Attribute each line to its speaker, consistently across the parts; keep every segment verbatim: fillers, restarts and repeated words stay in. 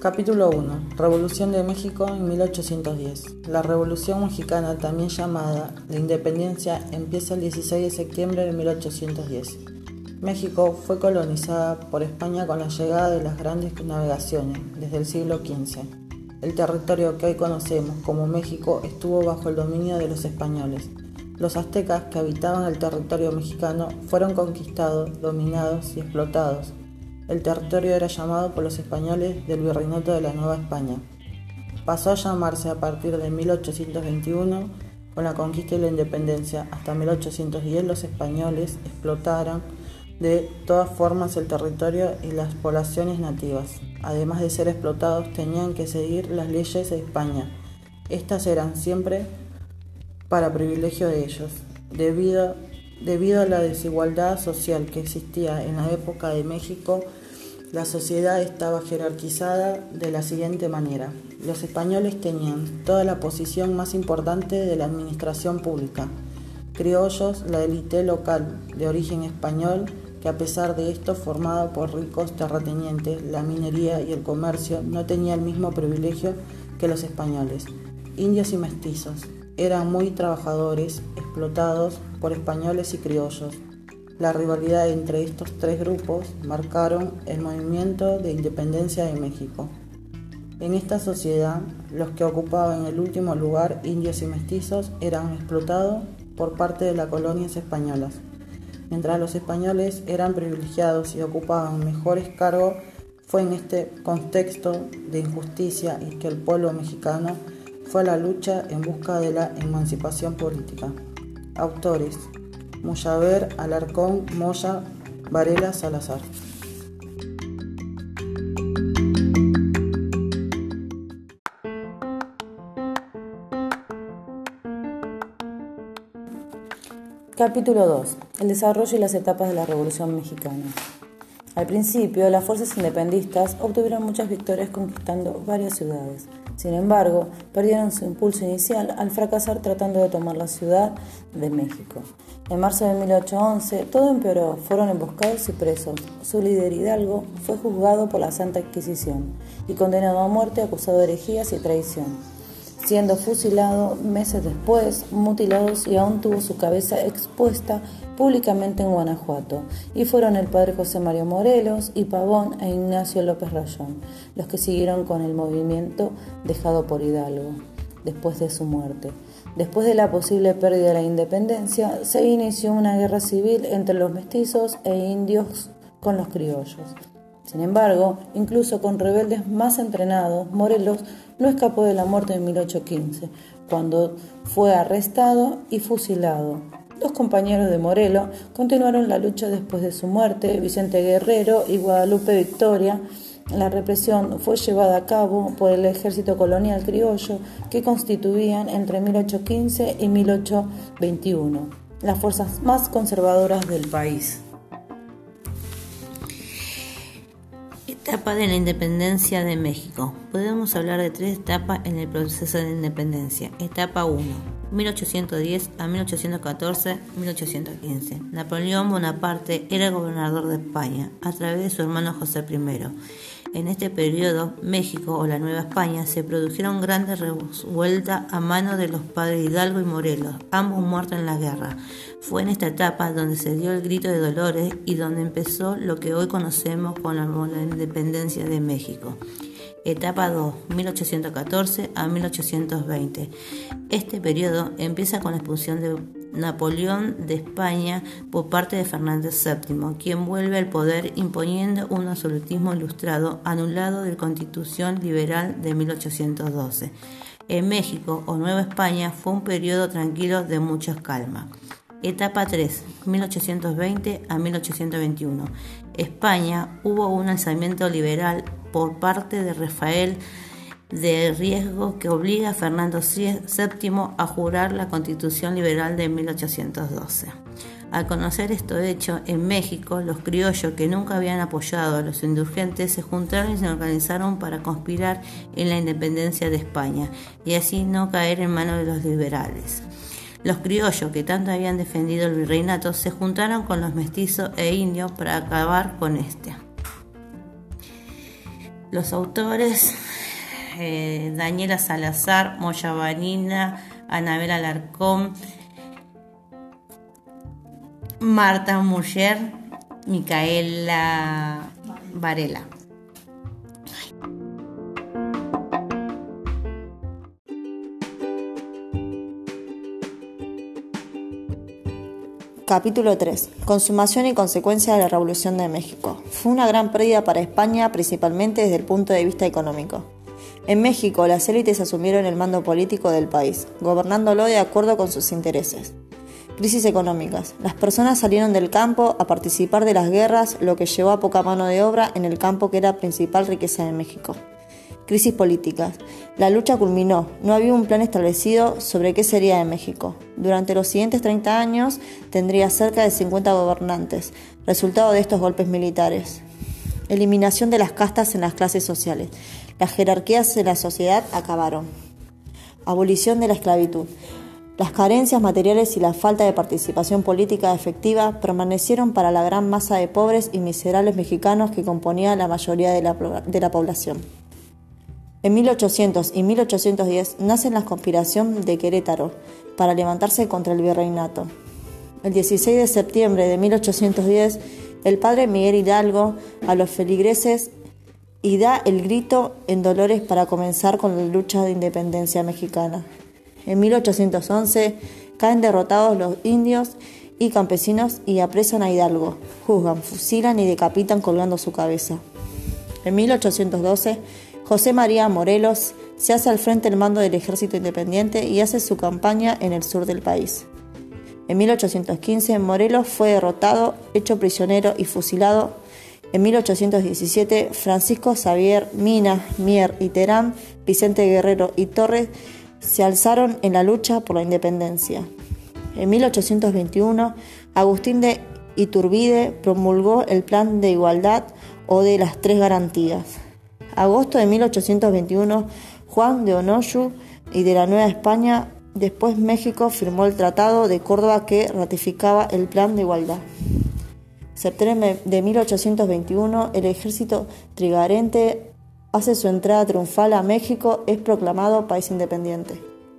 Speaker 1: Capítulo uno. Revolución de México en mil ochocientos diez. La Revolución Mexicana, también llamada la Independencia, empieza el dieciséis de septiembre de mil ochocientos diez. México fue colonizada por España con la llegada de las grandes navegaciones desde el siglo quince. El territorio que hoy conocemos como México estuvo bajo el dominio de los españoles. Los aztecas que habitaban el territorio mexicano fueron conquistados, dominados y explotados. El territorio era llamado por los españoles del Virreinato de la Nueva España. Pasó a llamarse a partir de mil ochocientos veintiuno con la conquista y la independencia. Hasta mil ochocientos diez los españoles explotaron de todas formas el territorio y las poblaciones nativas. Además de ser explotados, tenían que seguir las leyes de España. Estas eran siempre para privilegio de ellos. Debido Debido a la desigualdad social que existía en la época de México, la sociedad estaba jerarquizada de la siguiente manera. Los españoles tenían toda la posición más importante de la administración pública. Criollos, la élite local de origen español, que a pesar de esto, formada por ricos terratenientes, la minería y el comercio, no tenía el mismo privilegio que los españoles. Indios y mestizos. Eran muy trabajadores, explotados por españoles y criollos. La rivalidad entre estos tres grupos marcaron el movimiento de independencia de México. En esta sociedad, los que ocupaban el último lugar, indios y mestizos, eran explotados por parte de las colonias españolas. Mientras los españoles eran privilegiados y ocupaban mejores cargos, fue en este contexto de injusticia y que el pueblo mexicano fue a la lucha en busca de la emancipación política. Autores: Muyaver, Alarcón, Moya, Varela, Salazar.
Speaker 2: Capítulo dos. El desarrollo y las etapas de la Revolución Mexicana. Al principio, las fuerzas independistas obtuvieron muchas victorias conquistando varias ciudades. Sin embargo, perdieron su impulso inicial al fracasar tratando de tomar la Ciudad de México. En marzo de mil ochocientos once, todo empeoró, fueron emboscados y presos. Su líder Hidalgo fue juzgado por la Santa Inquisición y condenado a muerte acusado de herejías y traición, siendo fusilado meses después, mutilados, y aún tuvo su cabeza expuesta públicamente en Guanajuato, y fueron el padre José María Morelos y Pavón e Ignacio López Rayón los que siguieron con el movimiento dejado por Hidalgo después de su muerte. Después de la posible pérdida de la independencia, se inició una guerra civil entre los mestizos e indios con los criollos. Sin embargo, incluso con rebeldes más entrenados, Morelos no escapó de la muerte en mil ochocientos quince, cuando fue arrestado y fusilado. Dos compañeros de Morelos continuaron la lucha después de su muerte, Vicente Guerrero y Guadalupe Victoria. La represión fue llevada a cabo por el ejército colonial criollo, que constituían entre mil ochocientos quince y mil ochocientos veintiuno las fuerzas más conservadoras del país.
Speaker 3: Etapa de la independencia de México. Podemos hablar de tres etapas en el proceso de independencia. Etapa uno, mil ochocientos diez a mil ochocientos catorce a mil ochocientos quince. Napoleón Bonaparte era gobernador de España a través de su hermano José primero. En este periodo, México o la Nueva España se produjeron grandes revueltas a mano de los padres Hidalgo y Morelos, ambos muertos en la guerra. Fue en esta etapa donde se dio el grito de Dolores y donde empezó lo que hoy conocemos como la independencia de México. Etapa dos, mil ochocientos catorce a mil ochocientos veinte. Este periodo empieza con la expulsión de Napoleón de España por parte de Fernando séptimo, quien vuelve al poder imponiendo un absolutismo ilustrado anulado de la Constitución Liberal de mil ochocientos doce. En México o Nueva España fue un periodo tranquilo de mucha calma. Etapa tres, mil ochocientos veinte a mil ochocientos veintiuno. España hubo un alzamiento liberal por parte de Rafael de Riesgo que obliga a Fernando séptimo a jurar la Constitución Liberal de mil ochocientos doce. Al conocer esto hecho, en México, los criollos que nunca habían apoyado a los insurgentes se juntaron y se organizaron para conspirar en la independencia de España y así no caer en manos de los liberales. Los criollos, que tanto habían defendido el virreinato, se juntaron con los mestizos e indios para acabar con este. Los autores: eh, Daniela Salazar, Moya Vanina, Anabel Alarcón, Marta Muller, Micaela Varela.
Speaker 4: Capítulo tres. Consumación y consecuencia de la Revolución de México. Fue una gran pérdida para España, principalmente desde el punto de vista económico. En México, las élites asumieron el mando político del país, gobernándolo de acuerdo con sus intereses. Crisis económicas. Las personas salieron del campo a participar de las guerras, lo que llevó a poca mano de obra en el campo que era principal riqueza de México. Crisis políticas. La lucha culminó. No había un plan establecido sobre qué sería de México. Durante los siguientes treinta años tendría cerca de cincuenta gobernantes, resultado de estos golpes militares. Eliminación de las castas en las clases sociales. Las jerarquías de la sociedad acabaron. Abolición de la esclavitud. Las carencias materiales y la falta de participación política efectiva permanecieron para la gran masa de pobres y miserables mexicanos que componían la mayoría de la, de la población. En mil ochocientos y mil ochocientos diez nace la conspiración de Querétaro para levantarse contra el virreinato. El dieciséis de septiembre de mil ochocientos diez, el padre Miguel Hidalgo a los feligreses y da el grito en Dolores para comenzar con la lucha de independencia mexicana. En mil ochocientos once caen derrotados los indios y campesinos y apresan a Hidalgo, juzgan, fusilan y decapitan colgando su cabeza. En mil ochocientos doce, José María Morelos se hace al frente del mando del ejército independiente y hace su campaña en el sur del país. En mil ochocientos quince, Morelos fue derrotado, hecho prisionero y fusilado. En mil ochocientos diecisiete, Francisco Xavier Mina, Mier y Terán, Vicente Guerrero y Torres se alzaron en la lucha por la independencia. En mil ochocientos veintiuno, Agustín de Iturbide promulgó el Plan de Igualdad o de las Tres Garantías. Agosto de mil ochocientos veintiuno, Juan de Onoyu y de la Nueva España, después México, firmó el Tratado de Córdoba que ratificaba el Plan de Igualdad. Septiembre de mil ochocientos veintiuno, el ejército trigarante hace su entrada triunfal a México, es proclamado país independiente.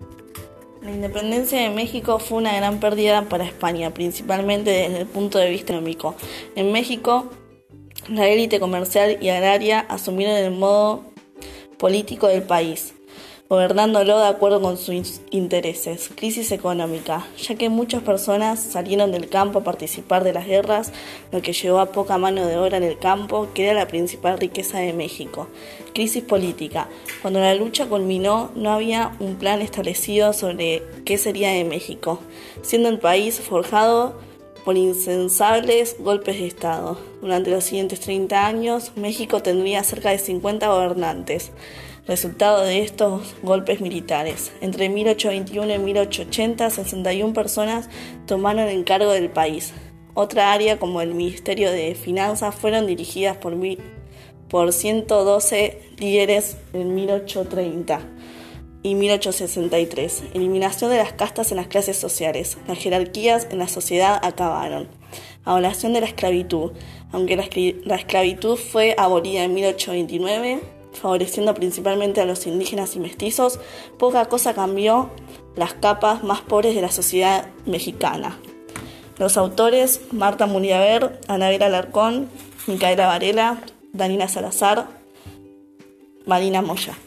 Speaker 5: La independencia de México fue una gran pérdida para España, principalmente desde el punto de vista económico. En México, la élite comercial y agraria asumieron el modo político del país, gobernándolo de acuerdo con sus intereses. Crisis económica, ya que muchas personas salieron del campo a participar de las guerras, lo que llevó a poca mano de obra en el campo, que era la principal riqueza de México. Crisis política, cuando la lucha culminó, no había un plan establecido sobre qué sería de México, siendo el país forjado por insensables golpes de Estado. Durante los siguientes treinta años, México tendría cerca de cincuenta gobernantes, resultado de estos golpes militares. Entre mil ochocientos veintiuno y mil ochocientos ochenta, sesenta y una personas tomaron el cargo del país. Otra área, como el Ministerio de Finanzas, fueron dirigidas por, mil, por ciento doce líderes en mil ochocientos treinta. Y mil ochocientos sesenta y tres. Eliminación de las castas en las clases sociales. Las jerarquías en la sociedad acabaron. Abolición de la esclavitud. Aunque la, escl- la esclavitud fue abolida en mil ochocientos veintinueve, favoreciendo principalmente a los indígenas y mestizos, poca cosa cambió las capas más pobres de la sociedad mexicana. Los autores: Marta Muller, Anabel Alarcón, Micaela Varela, Daniela Salazar, Marina Moya.